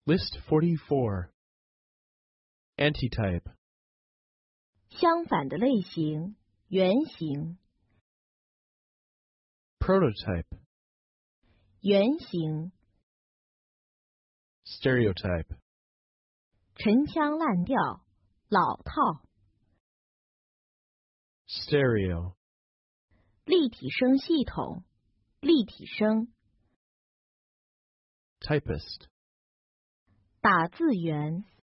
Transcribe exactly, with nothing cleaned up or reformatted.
List forty-four. Antitype. 相反的类型，原型。 Prototype. 原型。 Stereotype. 陈腔滥调，老套。 Stereo. 立体声系统，立体声。 Typist. 打字员。